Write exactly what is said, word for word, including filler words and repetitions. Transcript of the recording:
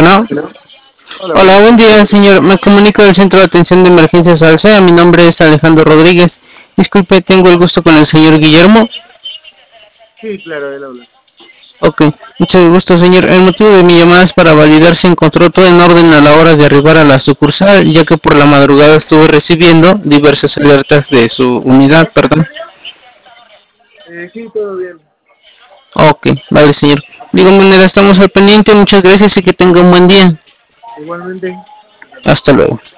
Bueno, Hola, hola, buenas. buen día, señor. Me comunico del Centro de Atención de Emergencias Alsea. Mi nombre es Alejandro Rodríguez. Disculpe, tengo el gusto con el señor Guillermo. Sí, claro, él habla. Ok, mucho gusto, señor. El motivo de mi llamada es para validar si encontró todo en orden a la hora de arribar a la sucursal, ya que por la madrugada estuve recibiendo diversas alertas de su unidad, perdón. Eh, sí, todo bien. Ok, vale, señor. De igual manera, estamos al pendiente. Muchas gracias y que tenga un buen día. Igualmente. Hasta luego.